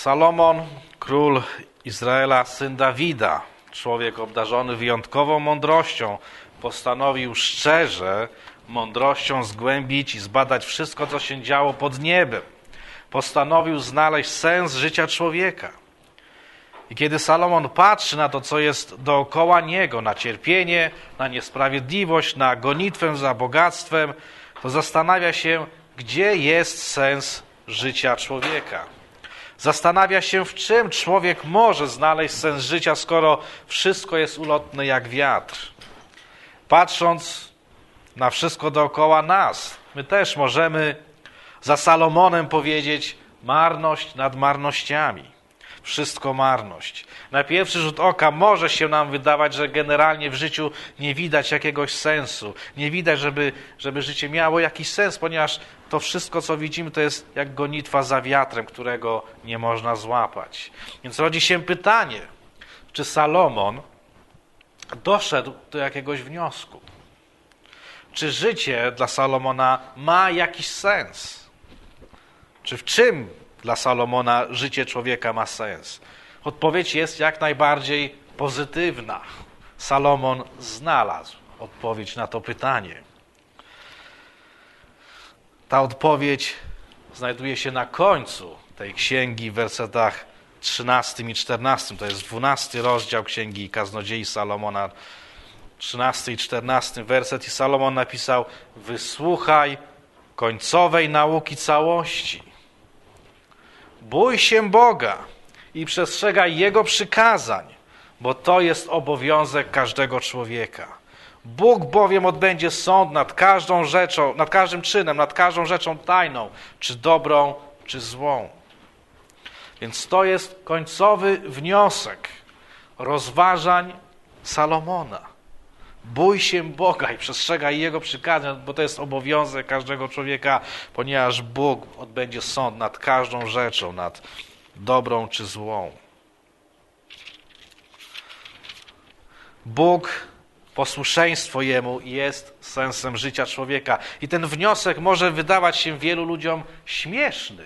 Salomon, król Izraela, syn Dawida, człowiek obdarzony wyjątkową mądrością, postanowił szczerze mądrością zgłębić i zbadać wszystko, co się działo pod niebem. Postanowił znaleźć sens życia człowieka. I kiedy Salomon patrzy na to, co jest dookoła niego, na cierpienie, na niesprawiedliwość, na gonitwę za bogactwem, to zastanawia się, gdzie jest sens życia człowieka. Zastanawia się, w czym człowiek może znaleźć sens życia, skoro wszystko jest ulotne jak wiatr. Patrząc na wszystko dookoła nas, my też możemy za Salomonem powiedzieć: marność nad marnościami. Wszystko marność. Na pierwszy rzut oka może się nam wydawać, że generalnie w życiu nie widać jakiegoś sensu. Nie widać, żeby życie miało jakiś sens, ponieważ to wszystko, co widzimy, to jest jak gonitwa za wiatrem, którego nie można złapać. Więc rodzi się pytanie, czy Salomon doszedł do jakiegoś wniosku? Czy życie dla Salomona ma jakiś sens? Czy w czym dla Salomona życie człowieka ma sens? Odpowiedź jest jak najbardziej pozytywna. Salomon znalazł odpowiedź na to pytanie. Ta odpowiedź znajduje się na końcu tej księgi w wersetach 13 i 14. To jest 12 rozdział księgi Kaznodziei Salomona, 13 i 14 werset. I Salomon napisał: wysłuchaj końcowej nauki całości. Bój się Boga i przestrzegaj Jego przykazań, bo to jest obowiązek każdego człowieka. Bóg bowiem odbędzie sąd nad każdą rzeczą, nad każdym czynem, nad każdą rzeczą tajną, czy dobrą, czy złą. Więc to jest końcowy wniosek rozważań Salomona. Bój się Boga i przestrzegaj Jego przykazań, bo to jest obowiązek każdego człowieka, ponieważ Bóg odbędzie sąd nad każdą rzeczą, nad dobrą czy złą. Bóg, posłuszeństwo Jemu jest sensem życia człowieka. I ten wniosek może wydawać się wielu ludziom śmieszny.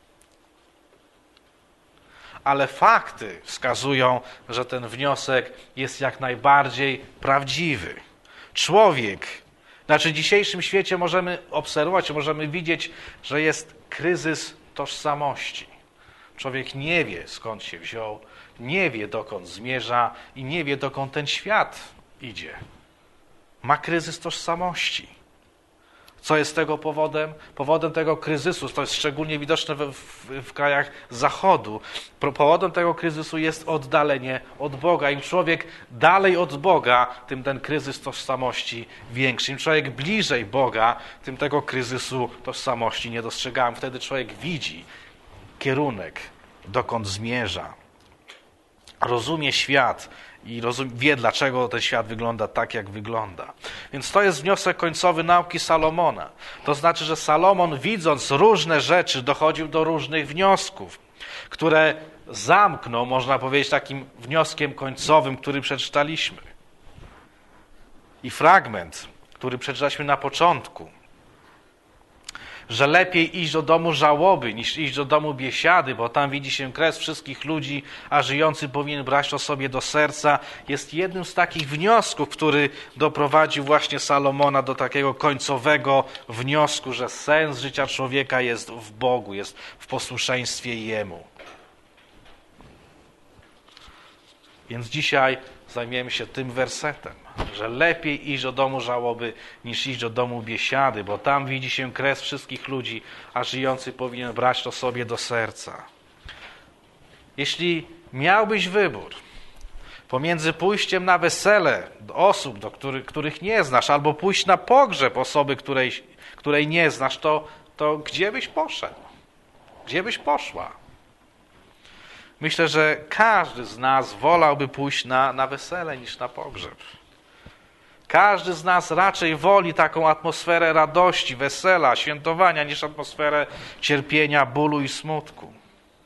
Ale fakty wskazują, że ten wniosek jest jak najbardziej prawdziwy. Człowiek, w dzisiejszym świecie możemy obserwować, możemy widzieć, że jest kryzys tożsamości. Człowiek nie wie, skąd się wziął, nie wie, dokąd zmierza i nie wie, dokąd ten świat idzie. Ma kryzys tożsamości. Co jest tego powodem? Powodem tego kryzysu, to jest szczególnie widoczne w krajach Zachodu, powodem tego kryzysu jest oddalenie od Boga. Im człowiek dalej od Boga, tym ten kryzys tożsamości większy. Im człowiek bliżej Boga, tym tego kryzysu tożsamości nie dostrzegamy. Wtedy człowiek widzi kierunek, dokąd zmierza. Rozumie świat i wie, dlaczego ten świat wygląda tak, jak wygląda. Więc to jest wniosek końcowy nauki Salomona. To znaczy, że Salomon, widząc różne rzeczy, dochodził do różnych wniosków, które zamknął, można powiedzieć, takim wnioskiem końcowym, który przeczytaliśmy. I fragment, który przeczytaliśmy na początku, że lepiej iść do domu żałoby, niż iść do domu biesiady, bo tam widzi się kres wszystkich ludzi, a żyjący powinien brać to sobie do serca, jest jednym z takich wniosków, który doprowadził właśnie Salomona do takiego końcowego wniosku, że sens życia człowieka jest w Bogu, jest w posłuszeństwie Jemu. Więc dzisiaj zajmiemy się tym wersetem, że lepiej iść do domu żałoby, niż iść do domu biesiady, bo tam widzi się kres wszystkich ludzi, a żyjący powinien brać to sobie do serca. Jeśli miałbyś wybór pomiędzy pójściem na wesele do osób, których nie znasz, albo pójść na pogrzeb osoby, której nie znasz, to gdzie byś poszedł? Gdzie byś poszła? Myślę, że każdy z nas wolałby pójść na wesele niż na pogrzeb. Każdy z nas raczej woli taką atmosferę radości, wesela, świętowania, niż atmosferę cierpienia, bólu i smutku.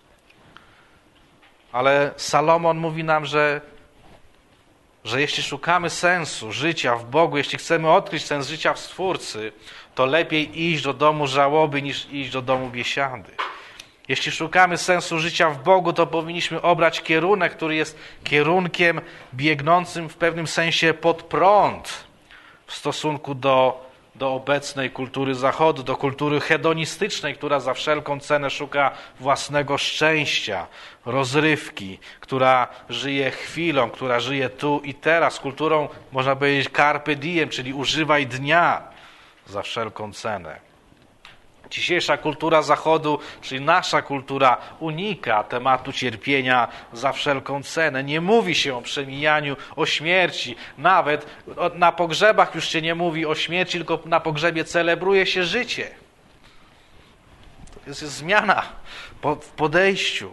Ale Salomon mówi nam, że jeśli szukamy sensu życia w Bogu, jeśli chcemy odkryć sens życia w Stwórcy, to lepiej iść do domu żałoby, niż iść do domu biesiady. Jeśli szukamy sensu życia w Bogu, to powinniśmy obrać kierunek, który jest kierunkiem biegnącym w pewnym sensie pod prąd w stosunku do obecnej kultury Zachodu, do kultury hedonistycznej, która za wszelką cenę szuka własnego szczęścia, rozrywki, która żyje chwilą, która żyje tu i teraz, kulturą, można powiedzieć, carpe diem, czyli używaj dnia za wszelką cenę. Dzisiejsza kultura Zachodu, czyli nasza kultura, unika tematu cierpienia za wszelką cenę. Nie mówi się o przemijaniu, o śmierci. Nawet na pogrzebach już się nie mówi o śmierci, tylko na pogrzebie celebruje się życie. To jest zmiana w podejściu.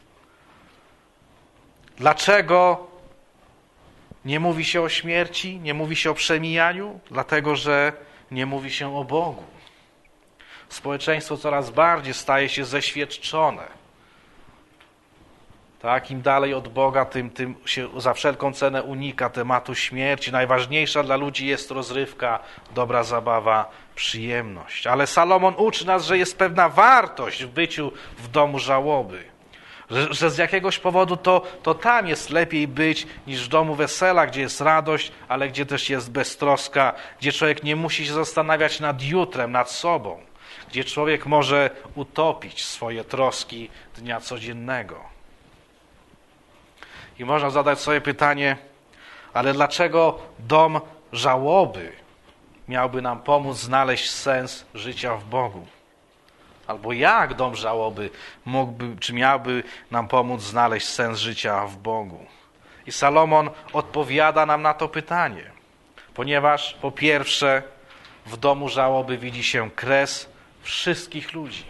Dlaczego nie mówi się o śmierci, nie mówi się o przemijaniu? Dlatego, że nie mówi się o Bogu. Społeczeństwo coraz bardziej staje się zeświadczone. Tak, im dalej od Boga, tym się za wszelką cenę unika tematu śmierci. Najważniejsza dla ludzi jest rozrywka, dobra zabawa, przyjemność. Ale Salomon uczy nas, że jest pewna wartość w byciu w domu żałoby. Że z jakiegoś powodu to tam jest lepiej być niż w domu wesela, gdzie jest radość, ale gdzie też jest beztroska, gdzie człowiek nie musi się zastanawiać nad jutrem, nad sobą, gdzie człowiek może utopić swoje troski dnia codziennego. I można zadać sobie pytanie, ale dlaczego dom żałoby miałby nam pomóc znaleźć sens życia w Bogu? Albo jak dom żałoby miałby nam pomóc znaleźć sens życia w Bogu? I Salomon odpowiada nam na to pytanie, ponieważ po pierwsze w domu żałoby widzi się kres wszystkich ludzi.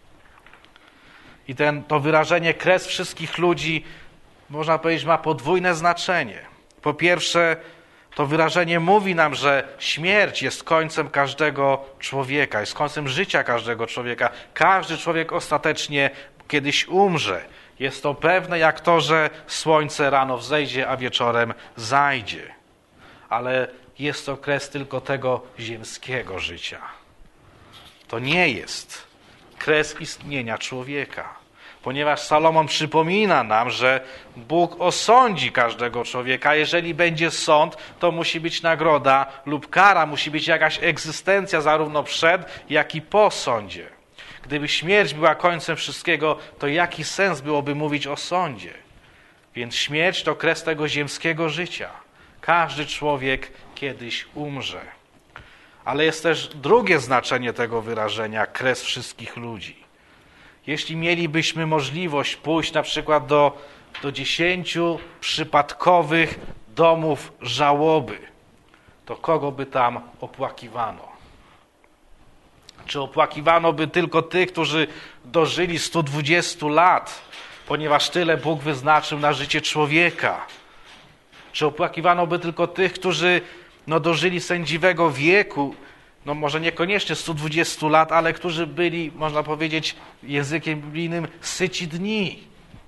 I to wyrażenie kres wszystkich ludzi, można powiedzieć, ma podwójne znaczenie. Po pierwsze, to wyrażenie mówi nam, że śmierć jest końcem każdego człowieka, jest końcem życia każdego człowieka. Każdy człowiek ostatecznie kiedyś umrze. Jest to pewne jak to, że słońce rano wzejdzie, a wieczorem zajdzie. Ale jest to kres tylko tego ziemskiego życia. To nie jest kres istnienia człowieka. Ponieważ Salomon przypomina nam, że Bóg osądzi każdego człowieka. Jeżeli będzie sąd, to musi być nagroda lub kara, musi być jakaś egzystencja zarówno przed, jak i po sądzie. Gdyby śmierć była końcem wszystkiego, to jaki sens byłoby mówić o sądzie? Więc śmierć to kres tego ziemskiego życia. Każdy człowiek kiedyś umrze. Ale jest też drugie znaczenie tego wyrażenia, kres wszystkich ludzi. Jeśli mielibyśmy możliwość pójść na przykład do 10 przypadkowych domów żałoby, to kogo by tam opłakiwano? Czy opłakiwano by tylko tych, którzy dożyli 120 lat, ponieważ tyle Bóg wyznaczył na życie człowieka? Czy opłakiwano by tylko tych, którzy dożyli sędziwego wieku, może niekoniecznie 120 lat, ale którzy byli, można powiedzieć językiem biblijnym, syci dni?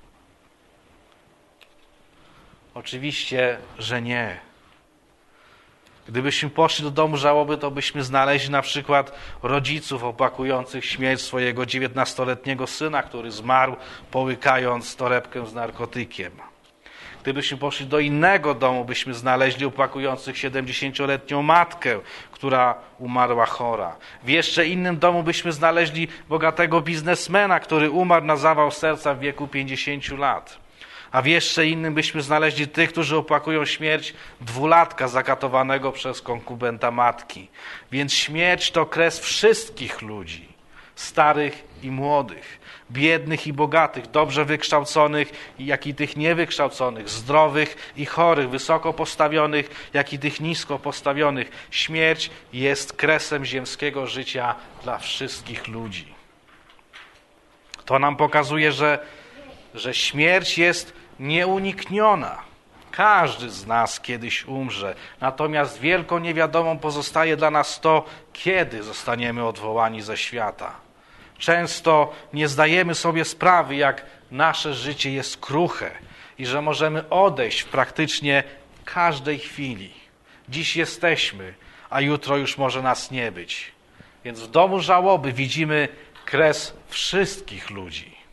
Oczywiście, że nie. Gdybyśmy poszli do domu żałoby, to byśmy znaleźli na przykład rodziców opłakujących śmierć swojego 19-letniego syna, który zmarł, połykając torebkę z narkotykiem. Gdybyśmy poszli do innego domu, byśmy znaleźli opłakujących 70-letnią matkę, która umarła chora. W jeszcze innym domu byśmy znaleźli bogatego biznesmena, który umarł na zawał serca w wieku 50 lat. A w jeszcze innym byśmy znaleźli tych, którzy opłakują śmierć 2-latka zakatowanego przez konkubenta matki. Więc śmierć to kres wszystkich ludzi, starych i młodych, biednych i bogatych, dobrze wykształconych, jak i tych niewykształconych, zdrowych i chorych, wysoko postawionych, jak i tych nisko postawionych. Śmierć jest kresem ziemskiego życia dla wszystkich ludzi. To nam pokazuje, że śmierć jest nieunikniona. Każdy z nas kiedyś umrze. Natomiast wielką niewiadomą pozostaje dla nas to, kiedy zostaniemy odwołani ze świata. Często nie zdajemy sobie sprawy, jak nasze życie jest kruche i że możemy odejść w praktycznie każdej chwili. Dziś jesteśmy, a jutro już może nas nie być. Więc w domu żałoby widzimy kres wszystkich ludzi.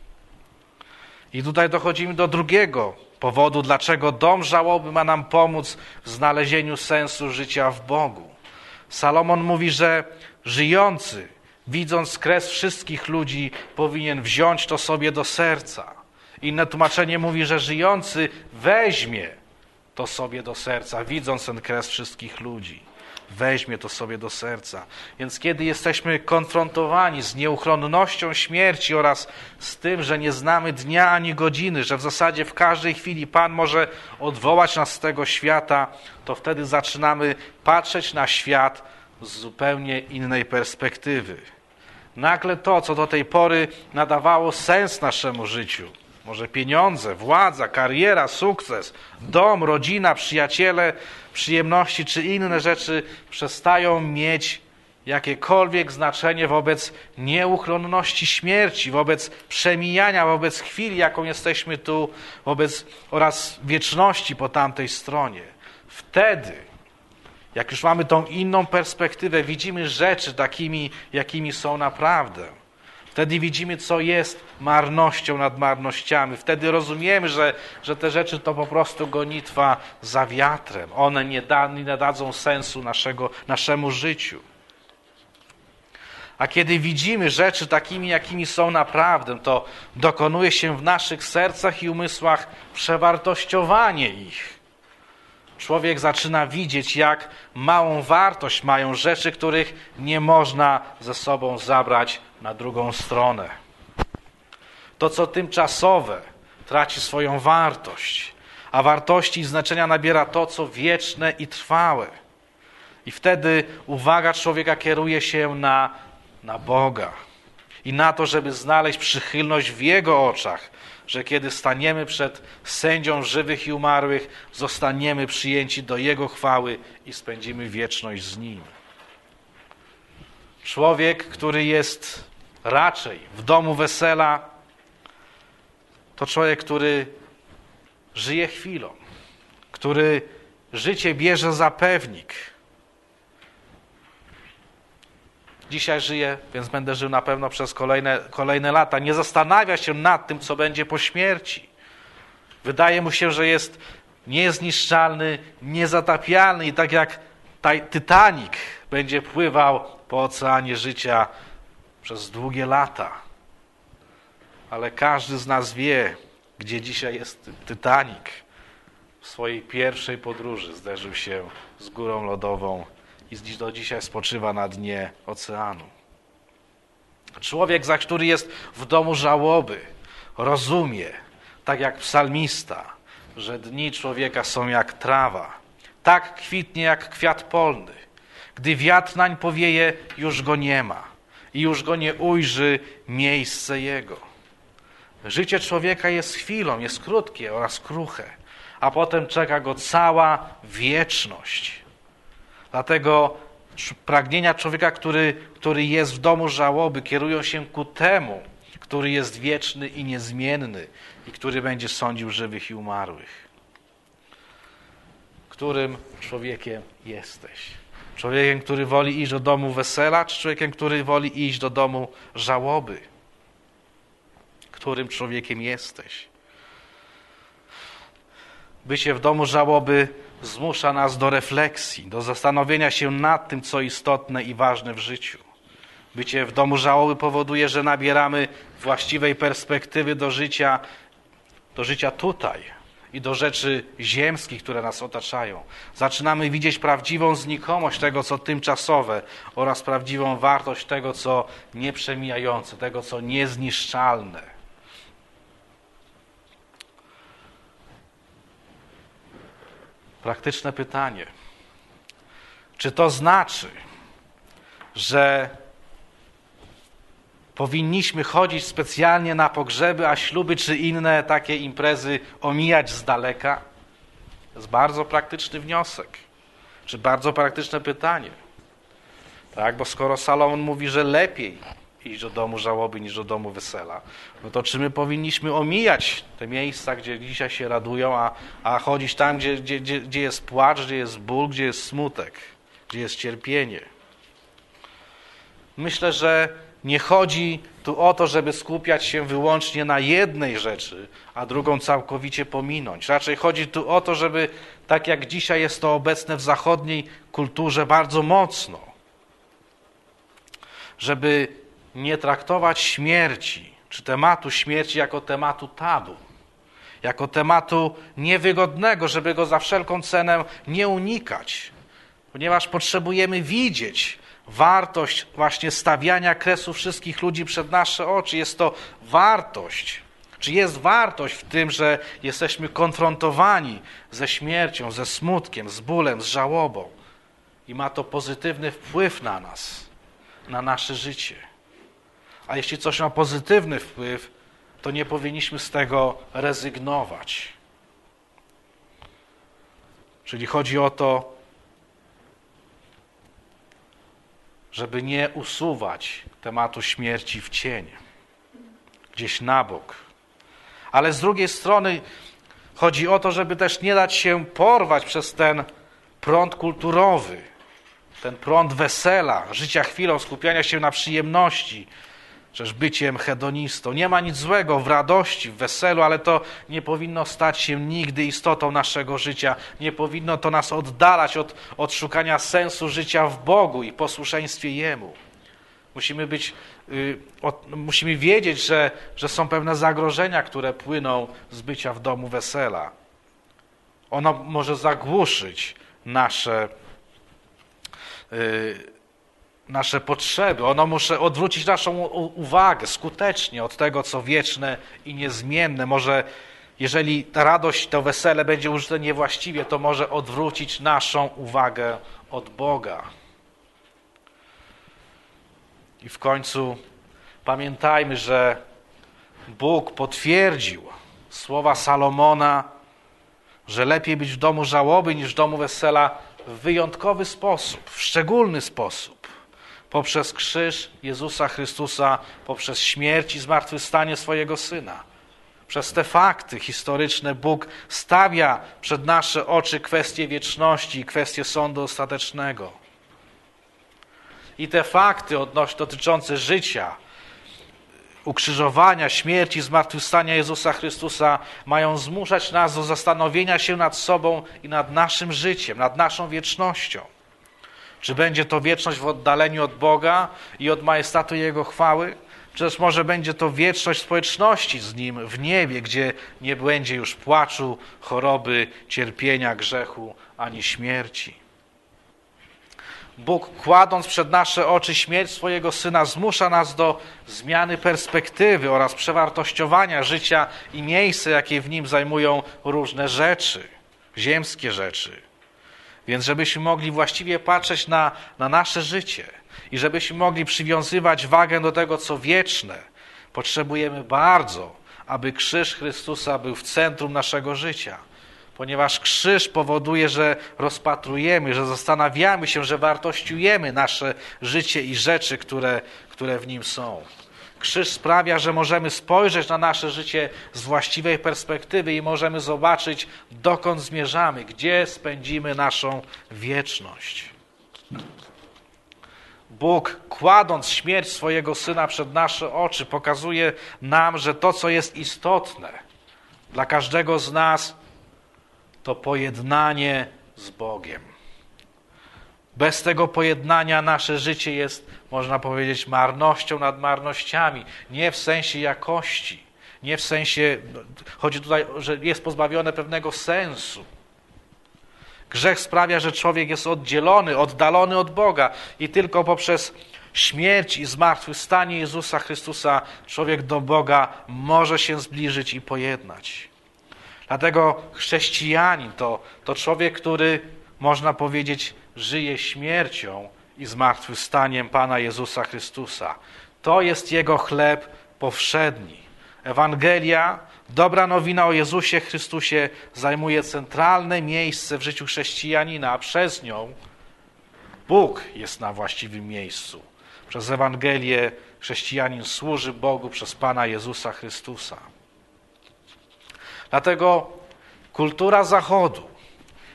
I tutaj dochodzimy do drugiego powodu, dlaczego dom żałoby ma nam pomóc w znalezieniu sensu życia w Bogu. Salomon mówi, że żyjący, widząc kres wszystkich ludzi, powinien wziąć to sobie do serca. Inne tłumaczenie mówi, że żyjący weźmie to sobie do serca, widząc ten kres wszystkich ludzi. Weźmie to sobie do serca. Więc kiedy jesteśmy konfrontowani z nieuchronnością śmierci oraz z tym, że nie znamy dnia ani godziny, że w zasadzie w każdej chwili Pan może odwołać nas z tego świata, to wtedy zaczynamy patrzeć na świat z zupełnie innej perspektywy. Nagle to, co do tej pory nadawało sens naszemu życiu, może pieniądze, władza, kariera, sukces, dom, rodzina, przyjaciele, przyjemności czy inne rzeczy przestają mieć jakiekolwiek znaczenie wobec nieuchronności śmierci, wobec przemijania, wobec chwili, jaką jesteśmy tu, oraz wieczności po tamtej stronie. Wtedy, jak już mamy tą inną perspektywę, widzimy rzeczy takimi, jakimi są naprawdę. Wtedy widzimy, co jest marnością nad marnościami. Wtedy rozumiemy, że te rzeczy to po prostu gonitwa za wiatrem. One nie dadzą sensu naszemu życiu. A kiedy widzimy rzeczy takimi, jakimi są naprawdę, to dokonuje się w naszych sercach i umysłach przewartościowanie ich. Człowiek zaczyna widzieć, jak małą wartość mają rzeczy, których nie można ze sobą zabrać na drugą stronę. To, co tymczasowe, traci swoją wartość, a wartości i znaczenia nabiera to, co wieczne i trwałe. I wtedy uwaga człowieka kieruje się na Boga i na to, żeby znaleźć przychylność w Jego oczach, że kiedy staniemy przed sędzią żywych i umarłych, zostaniemy przyjęci do Jego chwały i spędzimy wieczność z Nim. Człowiek, który jest raczej w domu wesela, to człowiek, który żyje chwilą, który życie bierze za pewnik. Dzisiaj żyję, więc będę żył na pewno przez kolejne lata. Nie zastanawia się nad tym, co będzie po śmierci. Wydaje mu się, że jest niezniszczalny, niezatapialny i tak jak Titanic będzie pływał po oceanie życia przez długie lata. Ale każdy z nas wie, gdzie dzisiaj jest Titanic. W swojej pierwszej podróży zderzył się z górą lodową i do dzisiaj spoczywa na dnie oceanu. Człowiek zaś, który jest w domu żałoby, rozumie, tak jak psalmista, że dni człowieka są jak trawa, tak kwitnie jak kwiat polny. Gdy wiatr nań powieje, już go nie ma i już go nie ujrzy miejsce jego. Życie człowieka jest chwilą, jest krótkie oraz kruche, a potem czeka go cała wieczność. Dlatego pragnienia człowieka, który jest w domu żałoby, kierują się ku temu, który jest wieczny i niezmienny i który będzie sądził żywych i umarłych. Którym człowiekiem jesteś? Człowiekiem, który woli iść do domu wesela, czy człowiekiem, który woli iść do domu żałoby? Którym człowiekiem jesteś? Bycie w domu żałoby zmusza nas do refleksji, do zastanowienia się nad tym, co istotne i ważne w życiu. Bycie w domu żałoby powoduje, że nabieramy właściwej perspektywy do życia tutaj i do rzeczy ziemskich, które nas otaczają. Zaczynamy widzieć prawdziwą znikomość tego, co tymczasowe oraz prawdziwą wartość tego, co nieprzemijające, tego, co niezniszczalne. Praktyczne pytanie. Czy to znaczy, że powinniśmy chodzić specjalnie na pogrzeby, a śluby czy inne takie imprezy omijać z daleka? To jest bardzo praktyczny wniosek, czy bardzo praktyczne pytanie. Tak, bo skoro Salomon mówi, że lepiej iść do domu żałoby niż do domu wesela, no to czy my powinniśmy omijać te miejsca, gdzie dzisiaj się radują, a chodzić tam, gdzie jest płacz, gdzie jest ból, gdzie jest smutek, gdzie jest cierpienie? Myślę, że Nie chodzi tu o to, żeby skupiać się wyłącznie na jednej rzeczy, a drugą całkowicie pominąć. Raczej chodzi tu o to, żeby, tak jak dzisiaj jest to obecne w zachodniej kulturze bardzo mocno, żeby nie traktować śmierci, czy tematu śmierci jako tematu tabu, jako tematu niewygodnego, żeby go za wszelką cenę nie unikać, ponieważ potrzebujemy widzieć wartość właśnie stawiania kresu wszystkich ludzi przed nasze oczy. Jest to wartość, czy jest wartość w tym, że jesteśmy konfrontowani ze śmiercią, ze smutkiem, z bólem, z żałobą i ma to pozytywny wpływ na nas, na nasze życie. A jeśli coś ma pozytywny wpływ, to nie powinniśmy z tego rezygnować. Czyli chodzi o to, żeby nie usuwać tematu śmierci w cień, gdzieś na bok. Ale z drugiej strony chodzi o to, żeby też nie dać się porwać przez ten prąd kulturowy, ten prąd wesela, życia chwilą, skupiania się na przyjemności, przecież byciem hedonistą. Nie ma nic złego w radości, w weselu, ale to nie powinno stać się nigdy istotą naszego życia. Nie powinno to nas oddalać od szukania sensu życia w Bogu i posłuszeństwie Jemu. Musimy wiedzieć, że są pewne zagrożenia, które płyną z bycia w domu wesela. Ono może zagłuszyć nasze potrzeby. Ono może odwrócić naszą uwagę skutecznie od tego, co wieczne i niezmienne. Może, jeżeli ta radość, to wesele będzie użyte niewłaściwie, to może odwrócić naszą uwagę od Boga. I w końcu pamiętajmy, że Bóg potwierdził słowa Salomona, że lepiej być w domu żałoby niż w domu wesela w wyjątkowy sposób, w szczególny sposób. Poprzez krzyż Jezusa Chrystusa, poprzez śmierć i zmartwychwstanie swojego Syna. Przez te fakty historyczne Bóg stawia przed nasze oczy kwestie wieczności i kwestie sądu ostatecznego. I te fakty dotyczące życia, ukrzyżowania, śmierci, zmartwychwstania Jezusa Chrystusa mają zmuszać nas do zastanowienia się nad sobą i nad naszym życiem, nad naszą wiecznością. Czy będzie to wieczność w oddaleniu od Boga i od majestatu Jego chwały? Czy też może będzie to wieczność społeczności z Nim w niebie, gdzie nie będzie już płaczu, choroby, cierpienia, grzechu ani śmierci? Bóg, kładąc przed nasze oczy śmierć swojego Syna, zmusza nas do zmiany perspektywy oraz przewartościowania życia i miejsca, jakie w nim zajmują różne rzeczy, ziemskie rzeczy. Więc żebyśmy mogli właściwie patrzeć na nasze życie i żebyśmy mogli przywiązywać wagę do tego, co wieczne, potrzebujemy bardzo, aby krzyż Chrystusa był w centrum naszego życia. Ponieważ krzyż powoduje, że rozpatrujemy, że zastanawiamy się, że wartościujemy nasze życie i rzeczy, które w nim są. Krzyż sprawia, że możemy spojrzeć na nasze życie z właściwej perspektywy i możemy zobaczyć, dokąd zmierzamy, gdzie spędzimy naszą wieczność. Bóg, kładąc śmierć swojego Syna przed nasze oczy, pokazuje nam, że to, co jest istotne dla każdego z nas, to pojednanie z Bogiem. Bez tego pojednania nasze życie jest, można powiedzieć, marnością nad marnościami. Nie w sensie jakości, nie w sensie, chodzi tutaj, że jest pozbawione pewnego sensu. Grzech sprawia, że człowiek jest oddzielony, oddalony od Boga i tylko poprzez śmierć i zmartwychwstanie Jezusa Chrystusa człowiek do Boga może się zbliżyć i pojednać. Dlatego chrześcijanin to człowiek, który, można powiedzieć, żyje śmiercią i zmartwychwstaniem Pana Jezusa Chrystusa. To jest Jego chleb powszedni. Ewangelia, dobra nowina o Jezusie Chrystusie zajmuje centralne miejsce w życiu chrześcijanina, a przez nią Bóg jest na właściwym miejscu. Przez Ewangelię chrześcijanin służy Bogu przez Pana Jezusa Chrystusa. Dlatego kultura Zachodu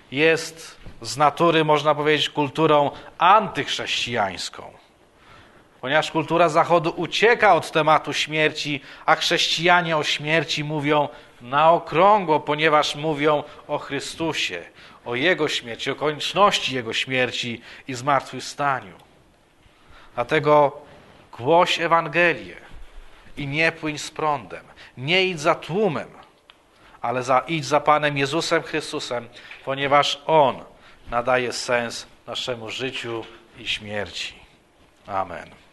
jest z natury, można powiedzieć, kulturą antychrześcijańską. Ponieważ kultura Zachodu ucieka od tematu śmierci, a chrześcijanie o śmierci mówią na okrągło, ponieważ mówią o Chrystusie, o Jego śmierci, o konieczności Jego śmierci i zmartwychwstaniu. Dlatego głoś Ewangelię i nie płyń z prądem. Nie idź za tłumem, ale idź za Panem Jezusem Chrystusem, ponieważ On nadaje sens naszemu życiu i śmierci. Amen.